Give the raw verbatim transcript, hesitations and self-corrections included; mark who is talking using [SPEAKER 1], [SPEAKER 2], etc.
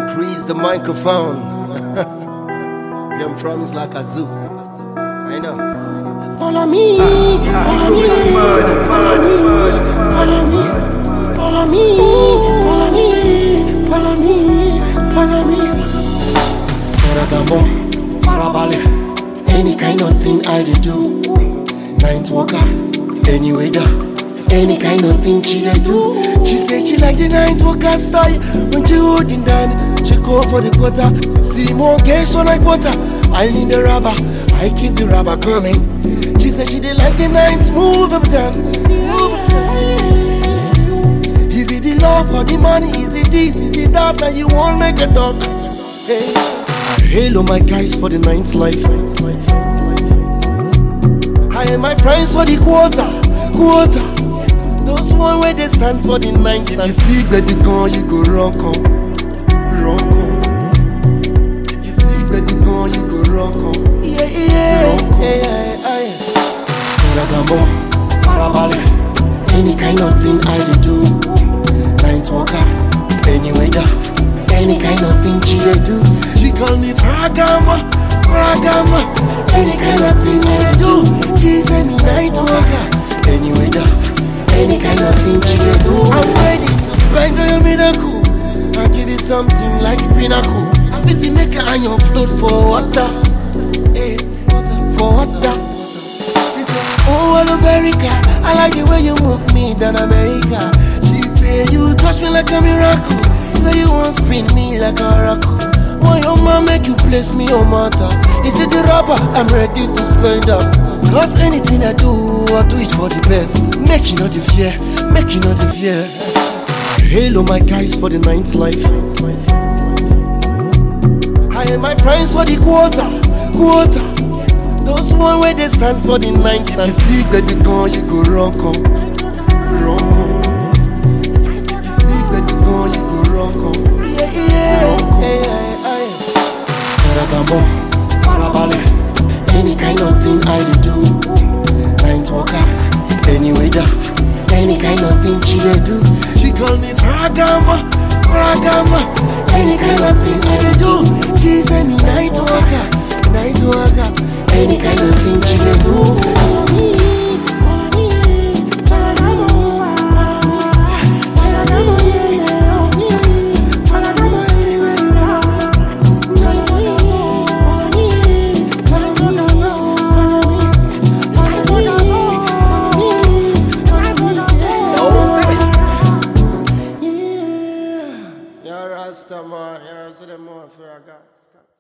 [SPEAKER 1] Increase the microphone. Them from is like a zoo. I know. Follow me, follow me, follow me, follow me, follow me, follow me, follow me, follow me. Faragamo, farabale, any kind of thing I do. Night walker, any weather, any kind of thing she dey do. She say she like the night walker style. When she holding down, she go for the quarter. See more cash on like water. I need the rubber, I keep the rubber coming. She said she did like the night move up down. Move up down. Is it the love or the money? Is it this? Is it that? That you won't make a talk? Hey. Hello my guys for the ninth life. I and my friends for the quarter, quarter. Those one where they stand for the ninth. If you see where the gun, you go wrong, come, wrong, come. If you see where the gun, you go wrong, come, yeah, yeah, wrong, yeah, yeah, yeah. Faragamo, farabale, any kind of thing I do. Night walker, any weather, any kind of thing she dey do. She call me Faragamo, Faragamo, any kind of thing I do. She's a night walker, any weather, any kind of thing she dey do. I'm ready to bang the miracle and give you something like a pinnacle. I'm fit to make her on your float for water, hey, for water. She said, oh America, I like the way you move me down America. She say you touch me like a miracle, the way you want spin me like a oracle. Why your man make you place me on matter? Is it the rubber? I'm ready to spend up. Cause anything I do, I do it for the best. Make you know the fear, make you know the fear. Hello my guys for the ninth life. I and my friends for the quarter, quarter. Those one where they stand for the ninth. If you see where the gun, you go wrong, come, wrong, come. If you see where the gun, you go wrong, come, yeah, yeah, wrong, come. Yeah, yeah. Faragamo, farabale, any kind of thing I do. Night walker, any weather, any kind of thing she dey do. She call me Faragamo, Faragamo, any kind of thing I do. She's a night walker, night walker, any kind of thing she dey do. Follow me, follow me, Faragamo, Faragamo, yeah, yeah, Faragamo, anywhere you are. Rasta man, yeah, so them more for a God.